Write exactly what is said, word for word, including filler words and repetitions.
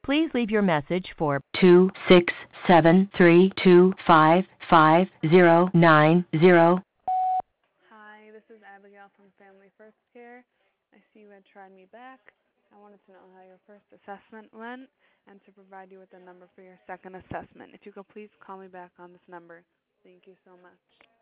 Please leave your message for two six seven three two five five zero nine zero. Hi, this is Abigail from Family First Care. I see you had tried me back. I wanted to know how your first assessment went and to provide you with a number for your second assessment. If you could please call me back on this number. Thank you so much.